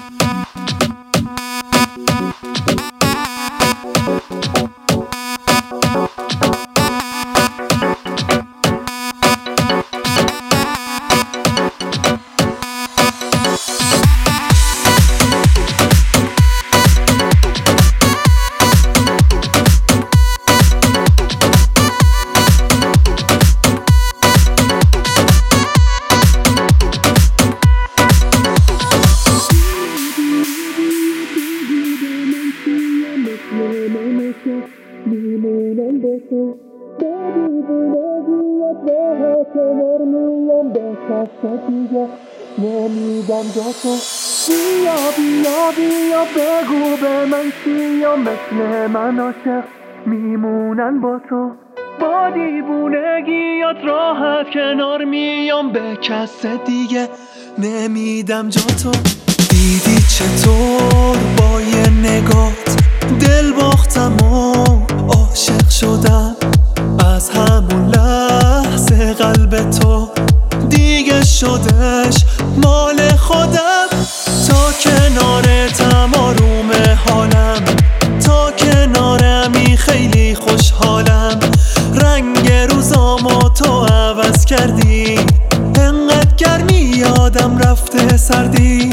میمونم با تو با دیوونگیت راه کنار میام به کس دیگه نمیدم جا تو بیا بیا بیا بگو به من چیا مثل من عاشق میمونن با تو با دیوونگیت راحت کنار میام به کس دیگه نمیدم جا تو دیدی چطور با یه نگات دل باختم و عاشق شدم از همون لحظه قلب تو دیگه شدش مال خودم تا کنارتم آروم حالم تا کنارمی خیلی خوشحالم رنگ روزامو تو عوض کردی انقدر گرمی یادم رفته سردی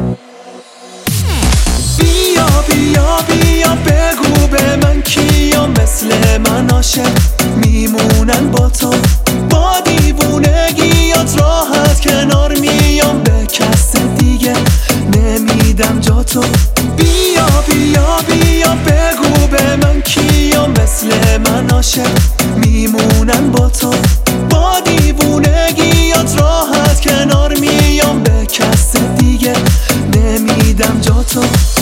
بیا بیا بیا بگو به من کیا مثل من عاشق میمونن با تو با دیوونگیات راحت کنار میام به کس دیگه نمیدم جا تو بیا بیا بیا بگو به من کیا مثل من عاشق میمونن با تو با دیوونگیات راحت کنار میام به کس دیگه نمیدم جا تو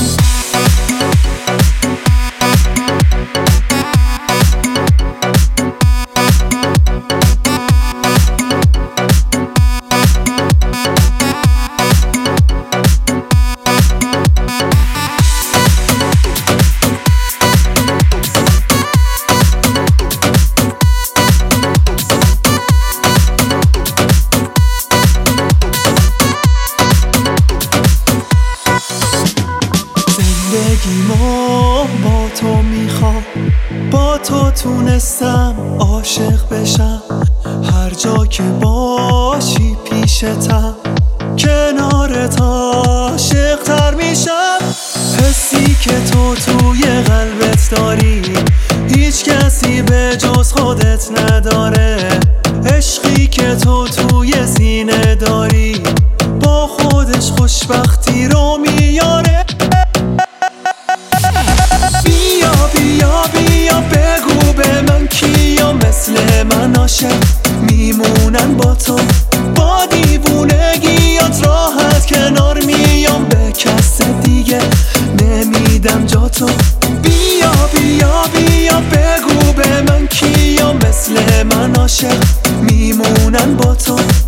زندگیمو با تو میخوام با تو تونستم عاشق بشم هر جا که باشی پیشتم کنارت عاشق‌تر میشم حسی که تو توی قلبت داری هیچ کسی به جز خودت نداره عشقی که تو توی سینه داری با خودش خوشبختی رو میاره بیا بگو به من کیا مثل من عاشق میمونن با تو با دیوونگیات راحت کنار میام به کس دیگه نمیدم جا تو بیا بیا بیا بگو به من کیا مثل من عاشق میمونن با تو